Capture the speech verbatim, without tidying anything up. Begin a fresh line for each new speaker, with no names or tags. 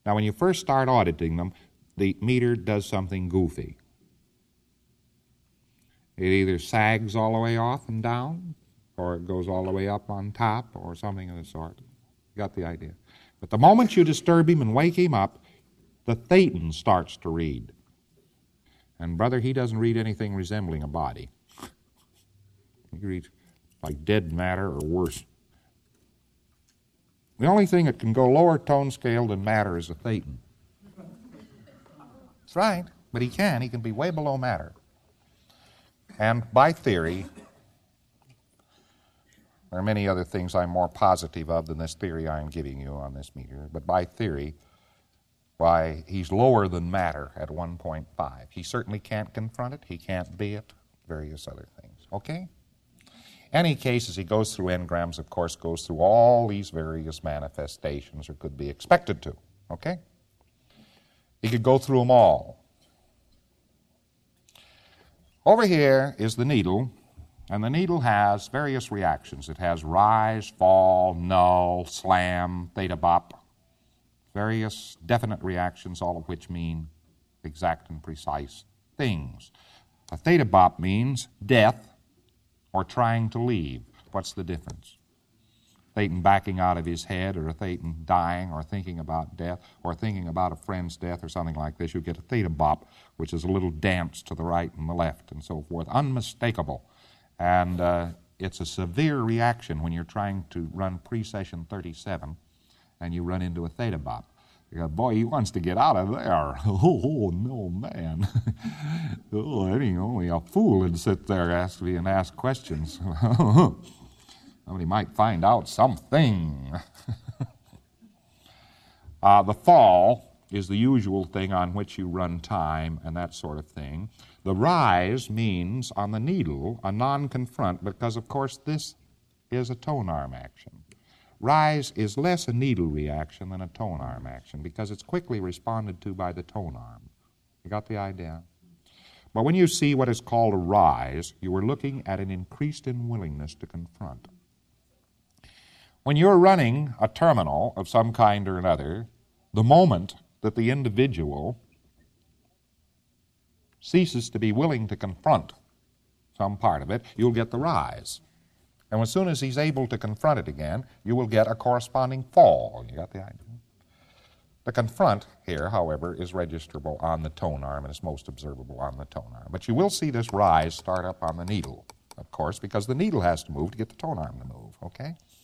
Now, when you first start auditing them, the meter does something goofy. It either sags all the way off and down, or it goes all the way up on top, or something of the sort. You got the idea. But the moment you disturb him and wake him up, the thetan starts to read. And, brother, he doesn't read anything resembling a body. He reads like dead matter or worse. The only thing that can go lower tone scale than matter is a thetan. That's right, but he can. He can be way below matter. And by theory, there are many other things I'm more positive of than this theory I'm giving you on this meter, but by theory, why, he's lower than matter at one point five. He certainly can't confront it. He can't be it. Various other things. Okay? Any case, as he goes through engrams, of course, goes through all these various manifestations, or could be expected to. Okay? He could go through them all. Over here is the needle, and the needle has various reactions. It has rise, fall, null, slam, theta bop. Various definite reactions, all of which mean exact and precise things. A theta bop means death or trying to leave. What's the difference? Thetan backing out of his head, or a thetan dying, or thinking about death, or thinking about a friend's death, or something like this. You get a theta bop, which is a little dance to the right and the left, and so forth. Unmistakable. And uh, it's a severe reaction when you're trying to run pre-session thirty-seven, and you run into a theta bop. You go, boy, he wants to get out of there. Oh, no, man. Oh, that ain't only a fool would sit there ask me and ask questions. Somebody might find out something. uh, the fall is the usual thing on which you run time and that sort of thing. The rise means, on the needle, a non-confront, because, of course, this is a tone arm action. Rise is less a needle reaction than a tone arm action, because it's quickly responded to by the tone arm. You got the idea? But when you see what is called a rise, you are looking at an increased in willingness to confront. When you're running a terminal of some kind or another, the moment that the individual ceases to be willing to confront some part of it, you'll get the rise. And as soon as he's able to confront it again, you will get a corresponding fall. You got the idea? The confront here, however, is registrable on the tone arm and is most observable on the tone arm. But you will see this rise start up on the needle, of course, because the needle has to move to get the tone arm to move, okay?